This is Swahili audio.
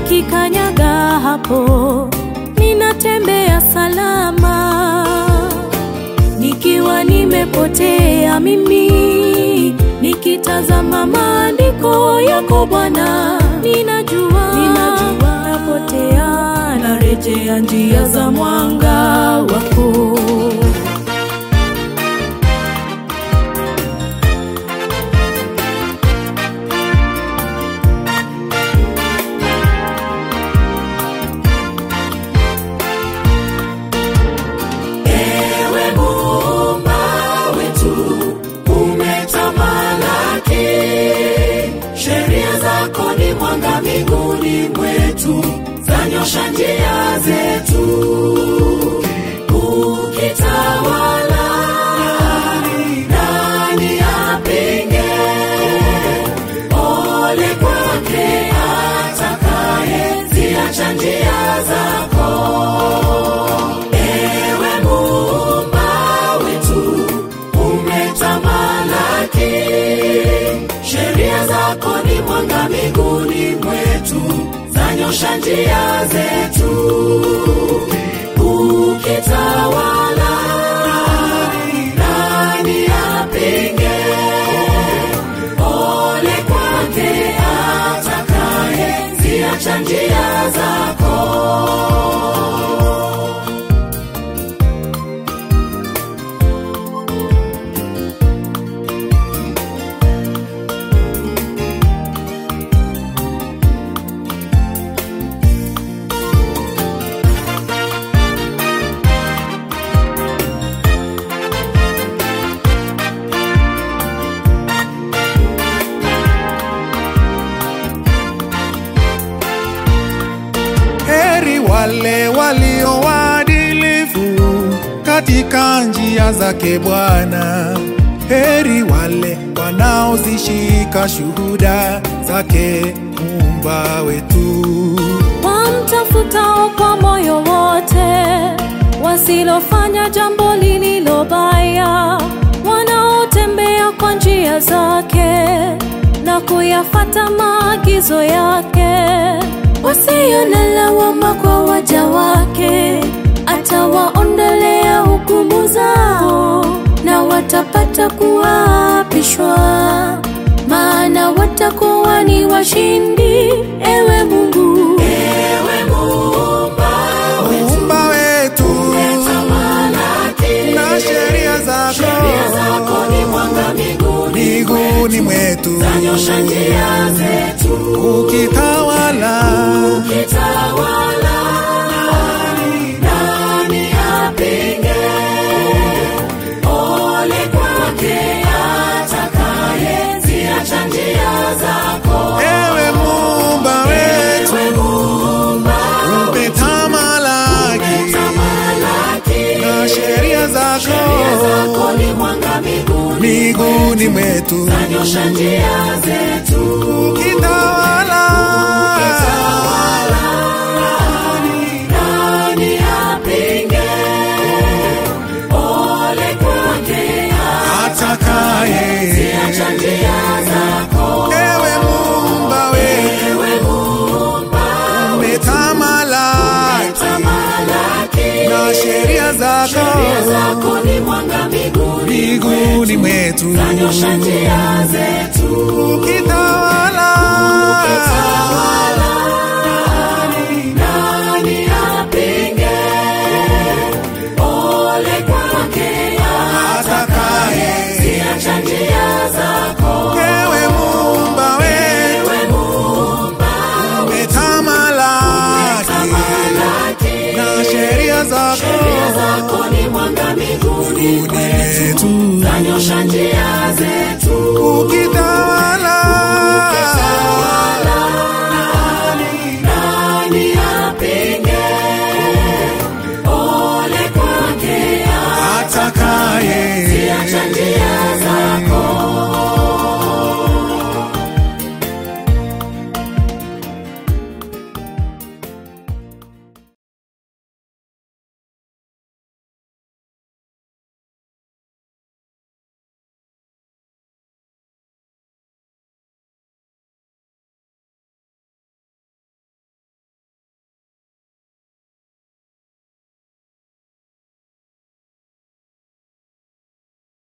nikikanyaga hapo ninatembea salama. Nikiwa nimepotea mimi, nikitazama maandiko yako Bwana, ninajua napotea, narejea njia za mwanga wako. Mwanga miguuni mwetu, zanyosha njia zetu. Ukitawala, nani apinge? Ole kwake atakaye ziacha njia zako. Ewe Muumba wetu, umetamalaki. Sheria zako ni mwanga miguuni mwetu, zanyosha njia zetu. Ukitawala, nani apinge? Ole kwake atakaye ziacha njia zako. Wale walio waadilifu katika njia zake Bwana. Heri wale wanaozishika shuhuda zake Muumba wetu. Wamtafutao kwa moyo wote, wasilofanya jambo lililo baya, wanaotembea kwa njia zake na kuyafuata maagizo yake. Wasio na lawama kwa waja wake, atawaondolea hukumu zao, na watapata kuapishwa, maana watakuwa ni washindi. Ewe Mungu, ewe Muumba wetu, umetamalaki. Na sheria zako ni mwanga miguuni mwetu, zanyosha njia zetu. Ukitawala, nani apinge? Ole kwake atakaye ziacha njia zako. Ewe Muumba wetu, umetamalaki. Na sheria zako ni mwanga miguuni mwetu, zanyosha njia zetu. Ukitawala, nani apinge? Ole kwake atakaye ziacha njia zako. Ewe Muumba wetu, umetamalaki. Na sheria zako ni mwanga miguuni mwetu, zanyosha njia zetu. Ukitawala, nani apinge? Ole kwake atakaye ziacha njia zako. Ewe Muumba wetu, umetamalaki. Na sheria zako ni mwanga miguuni mwetu, zanyosha njia zetu. Ukitawala, nani apinge? Ole kwake atakaye ziacha njia